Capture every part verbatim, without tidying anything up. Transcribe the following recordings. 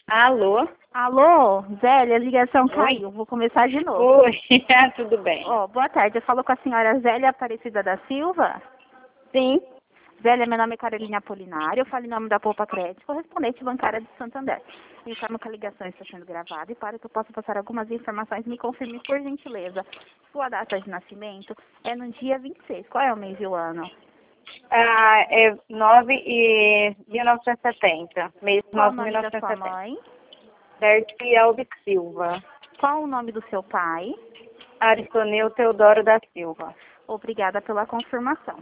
Alô? Alô, Zélia, a ligação Oi? caiu. Vou começar de novo. Oi, tudo bem? Ó, boa tarde. Eu falo com a senhora Zélia Aparecida da Silva. Sim. Zélia, meu nome é Carolina Apolinário. Eu falo em nome da Poupa Crédito, correspondente bancária de Santander. Eu informo que a ligação está sendo gravada e para que eu possa passar algumas informações, me confirme, por gentileza. Sua data de nascimento é no dia vinte e seis. Qual é o mês e o ano? Ah, é nove e mil novecentos e setenta. Mês Qual o nove de mil nome da novecentos e sua setenta. mãe? Berti Alves Silva. Qual o nome do seu pai? Aristoneu Teodoro da Silva. Obrigada pela confirmação.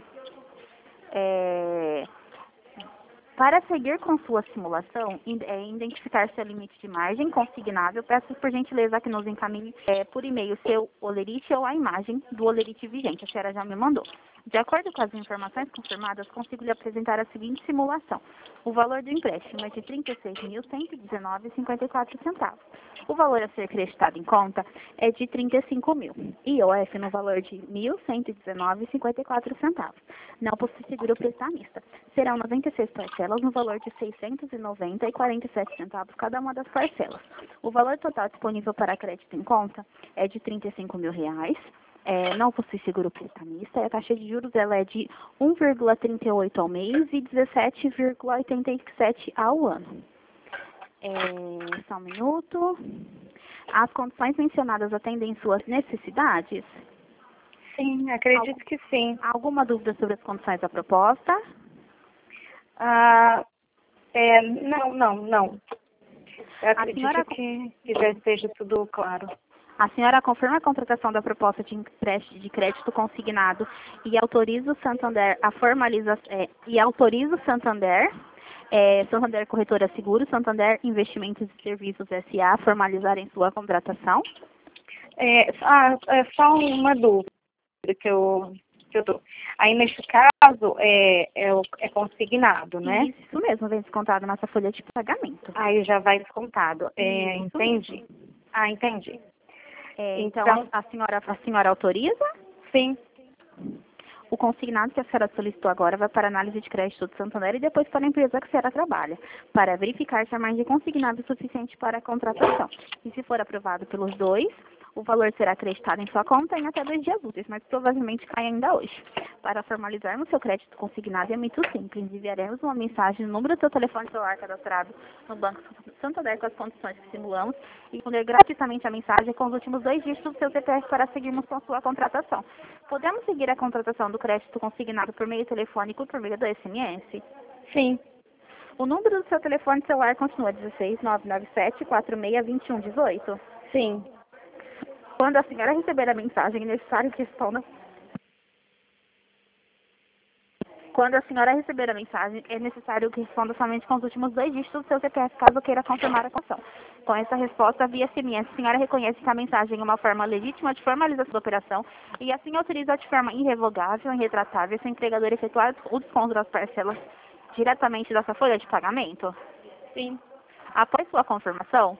É... Para seguir com sua simulação, in- é, identificar seu limite de margem consignável, peço por gentileza que nos encaminhe é, por e-mail seu olerite ou a imagem do olerite vigente. A senhora já me mandou. De acordo com as informações confirmadas, consigo lhe apresentar a seguinte simulação. O valor do empréstimo é de trinta e seis mil cento e dezenove vírgula cinquenta e quatro centavos. O valor a ser creditado em conta é de trinta e cinco mil. I O F no valor de mil cento e dezenove vírgula cinquenta e quatro centavos. Não possui seguro prestamista. Serão noventa e seis parcelas no valor de seiscentos e noventa vírgula quarenta e sete centavos cada uma das parcelas. O valor total disponível para crédito em conta é de trinta e cinco mil reais. É, não possui seguro prestamista, e a taxa de juros ela é de um vírgula trinta e oito ao mês e dezessete vírgula oitenta e sete ao ano. É, só um minuto. As condições mencionadas atendem suas necessidades? Sim, acredito Algu- que sim. Alguma dúvida sobre as condições da proposta? Ah, é, não, não, não. Eu A acredito senhora, que, que já esteja tudo claro. a senhora confirma a contratação da proposta de empréstimo de crédito consignado e autoriza o Santander a formaliza, é, e autoriza o Santander, é, Santander Corretora Seguros, Santander Investimentos e Serviços S A a formalizarem sua contratação? É, ah, é só uma dúvida que eu, que eu tô. Aí, nesse caso, é, é, o- é consignado, né? Isso mesmo, vem descontado nessa folha de pagamento. Aí já vai descontado. É, Isso entendi. Ah, entendi. É, então, Então, a, a senhora, a senhora autoriza? sim, O consignado que a senhora solicitou agora vai para a análise de crédito do Santander e depois para a empresa que a senhora trabalha, para verificar se a margem consignada é suficiente para a contratação. E se for aprovado pelos dois, o valor será acreditado em sua conta em até dois dias úteis, mas provavelmente cai ainda hoje. Para formalizarmos seu crédito consignado é muito simples. Enviaremos uma mensagem no número do seu telefone celular cadastrado no Banco Santander com as condições que simulamos e responder gratuitamente a mensagem com os últimos dois dígitos do seu C P F para seguirmos com sua contratação. Podemos seguir a contratação do crédito consignado por meio telefônico e por meio do S M S? sim, O número do seu telefone celular continua dezesseis, nove nove sete, quatro seis dois um um oito. sim. Quando a senhora receber a mensagem, é necessário que responda. Quando a senhora receber a mensagem, é necessário que responda somente com os últimos dois dígitos do seu C P F, caso queira confirmar a condição. Com essa resposta via S M S, a senhora reconhece que a mensagem é uma forma legítima de formalização da operação e assim autoriza de forma irrevogável e irretratável seu entregador efetuar o desconto das parcelas diretamente da sua folha de pagamento. Sim. Após sua confirmação,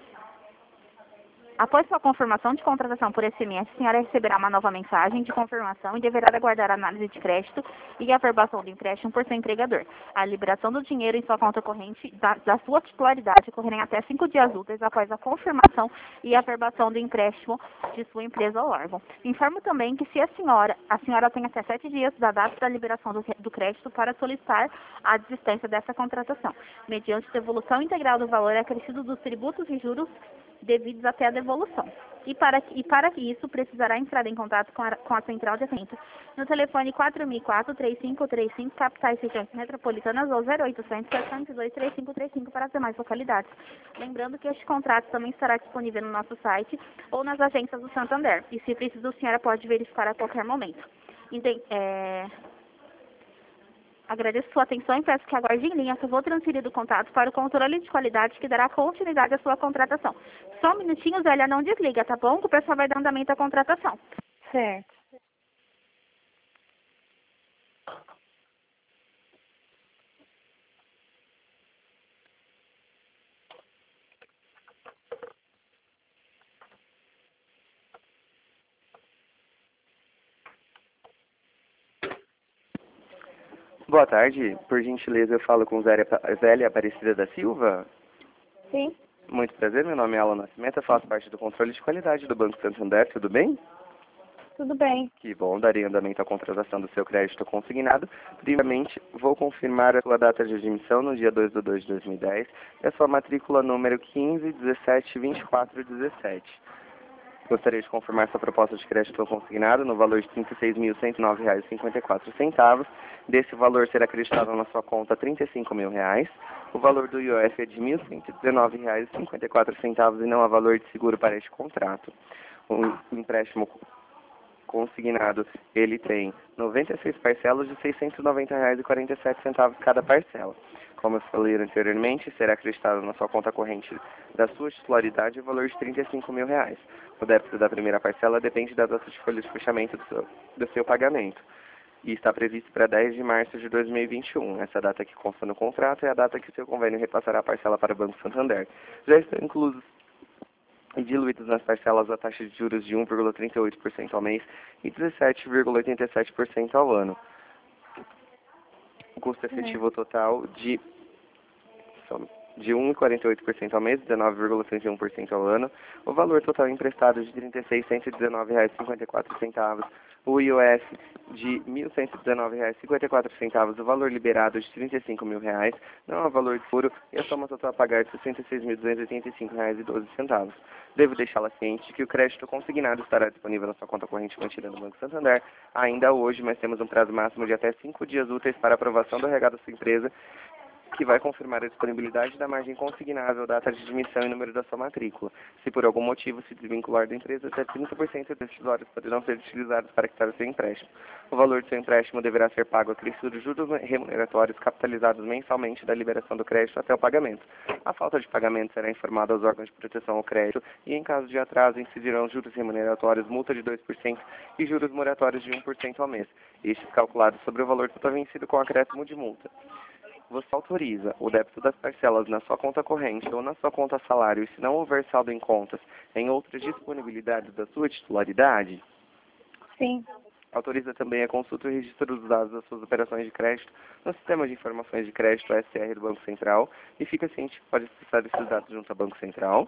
Após sua confirmação de contratação por S M S, a senhora receberá uma nova mensagem de confirmação e deverá aguardar a análise de crédito e a averbação do empréstimo por seu empregador. A liberação do dinheiro em sua conta corrente da, da sua titularidade ocorrerá em até cinco dias úteis após a confirmação e a averbação do empréstimo de sua empresa ou órgão. Informo também que se a senhora, a senhora tem até sete dias da data da liberação do, do crédito para solicitar a desistência dessa contratação, mediante devolução integral do valor acrescido dos tributos e juros devidos até a devolução. E para, que- e para que isso, precisará entrar em contato com a, com a central de atendimento no telefone quatro mil e quatro, três cinco três cinco, capitais e regiões metropolitanas ou zero oitocentos, setecentos e dois, três cinco três cinco para as demais localidades. Lembrando que este contrato também estará disponível no nosso site ou nas agências do Santander. E se preciso, a senhora pode verificar a qualquer momento. Enten- é, Agradeço sua atenção e peço que aguarde em linha que eu vou transferir o contato para o controle de qualidade que dará continuidade à sua contratação. Só um minutinho, Zélia, não desliga, tá bom? Que o pessoal vai dar andamento à contratação. Certo. Boa tarde, por gentileza eu falo com Zélia, Zélia Aparecida da Silva. Sim, Muito prazer, meu nome é Alan Nascimento, eu faço parte do controle de qualidade do Banco Santander, tudo bem? tudo bem. Que bom, darei andamento à contratação do seu crédito consignado. Primeiramente, vou confirmar a sua data de admissão no dia dois de dois de dois mil e dez e a sua matrícula número quinze, dezessete, vinte e quatro, dezessete. Gostaria de confirmar sua proposta de crédito consignado no valor de trinta e seis mil cento e nove reais e cinquenta e quatro centavos. Desse valor será acreditado na sua conta trinta e cinco mil reais. O valor do I O F é de mil cento e dezenove reais e cinquenta e quatro centavos e não há valor de seguro para este contrato. O empréstimo consignado, ele tem noventa e seis parcelas de seiscentos e noventa reais e quarenta e sete centavos cada parcela. Como eu falei anteriormente, será acreditado na sua conta corrente da sua titularidade o valor de trinta e cinco mil reais. O débito da primeira parcela depende da data de folha de fechamento do seu, do seu pagamento e está previsto para dez de março de dois mil e vinte e um. Essa data que consta no contrato é a data que o seu convênio repassará a parcela para o Banco Santander. Já estão inclusos e diluídos nas parcelas a taxa de juros de um vírgula trinta e oito por cento ao mês e dezessete vírgula oitenta e sete por cento ao ano. O custo efetivo total de, de um vírgula quarenta e oito por cento ao mês, dezenove vírgula trinta e um por cento ao ano. O valor total emprestado de trinta e seis mil cento e dezenove reais e cinquenta e quatro centavos. O I O F de mil cento e dezenove reais e cinquenta e quatro centavos. O valor liberado de trinta e cinco mil reais. Não há valor de furo e a soma total a pagar de sessenta e seis mil duzentos e oitenta e cinco reais e doze centavos. Devo deixá-la ciente de que o crédito consignado estará disponível na sua conta corrente mantida no Banco Santander ainda hoje, mas temos um prazo máximo de até cinco dias úteis para aprovação do regado da sua empresa, que vai confirmar a disponibilidade da margem consignável, data de admissão e número da sua matrícula. Se por algum motivo se desvincular da empresa, até trinta por cento desses valores poderão ser utilizados para quitar o seu empréstimo. O valor do seu empréstimo deverá ser pago a crescido juros remuneratórios capitalizados mensalmente da liberação do crédito até o pagamento. A falta de pagamento será informada aos órgãos de proteção ao crédito e, em caso de atraso, incidirão juros remuneratórios, multa de dois por cento e juros moratórios de um por cento ao mês, estes calculados sobre o valor total vencido com acréscimo de multa. Você autoriza o débito das parcelas na sua conta corrente ou na sua conta salário e se não houver saldo em contas em outras disponibilidades da sua titularidade? Sim, Autoriza também a consulta e registro dos dados das suas operações de crédito no Sistema de Informações de Crédito S R do Banco Central e fica ciente que pode acessar esses dados junto ao Banco Central.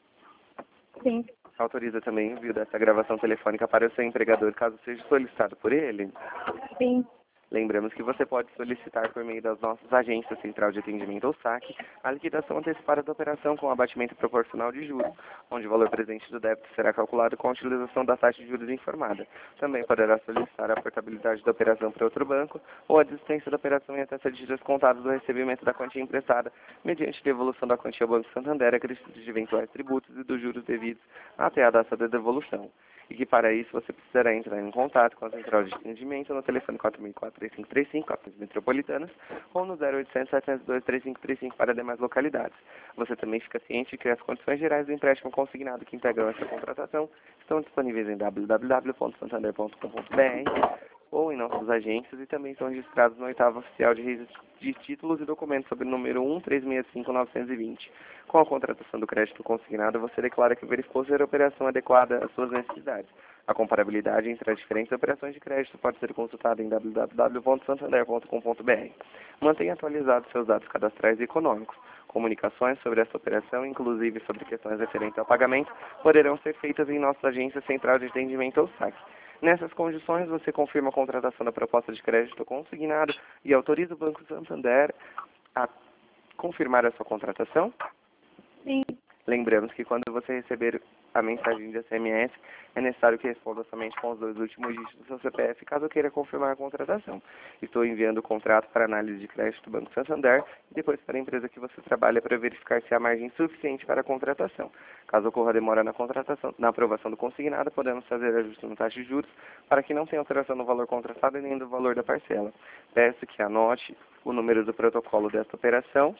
sim, Autoriza também o envio dessa gravação telefônica para o seu empregador caso seja solicitado por ele. sim. Lembramos que você pode solicitar por meio das nossas agências Central de Atendimento ou S A C a liquidação antecipada da operação com abatimento proporcional de juros, onde o valor presente do débito será calculado com a utilização da taxa de juros informada. Também poderá solicitar a portabilidade da operação para outro banco ou a desistência da operação em até sete dias contados do recebimento da quantia emprestada, mediante devolução da quantia ao Banco Santander, acrescido de eventuais tributos e dos juros devidos até a data da devolução. E que para isso você precisará entrar em contato com a Central de Atendimento no telefone quatro mil e quatro, três cinco três cinco, capitais metropolitanas, ou no zero oitocentos, setecentos e dois, três cinco três cinco para demais localidades. Você também fica ciente de que as condições gerais do empréstimo consignado que integram essa contratação estão disponíveis em w w w ponto santander ponto com ponto b r ou em nossas agências e também são registrados no oitavo oficial de registro de títulos e documentos sob o número um três seis cinco nove dois zero. Com a contratação do crédito consignado, você declara que verificou ser a operação adequada às suas necessidades. A comparabilidade entre as diferentes operações de crédito pode ser consultada em w w w ponto santander ponto com ponto b r. Mantenha atualizados seus dados cadastrais e econômicos. Comunicações sobre essa operação, inclusive sobre questões referentes ao pagamento, poderão ser feitas em nossa agência Central de Atendimento ou S A C. Nessas condições, você confirma a contratação da proposta de crédito consignado e autoriza o Banco Santander a confirmar a sua contratação? Sim, Lembramos que quando você receber a mensagem de S M S, é necessário que responda somente com os dois últimos dígitos do seu C P F, caso queira confirmar a contratação. Estou enviando o contrato para análise de crédito do Banco Santander e depois para a empresa que você trabalha para verificar se há margem suficiente para a contratação. Caso ocorra demora na contratação, na aprovação do consignado, podemos fazer ajuste na taxa de juros para que não tenha alteração no valor contratado e nem do valor da parcela. Peço que anote o número do protocolo desta operação,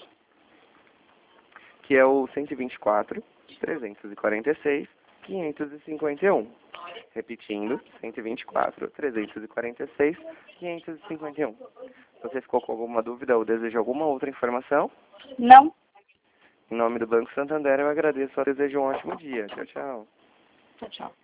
que é o cento e vinte e quatro, trezentos e quarenta e seis, quinhentos e cinquenta e um. Repetindo, cento e vinte e quatro, trezentos e quarenta e seis, quinhentos e cinquenta e um. Você ficou com alguma dúvida ou deseja alguma outra informação? não. Em nome do Banco Santander, eu agradeço e desejo um ótimo dia. Tchau, tchau. Tchau, tchau.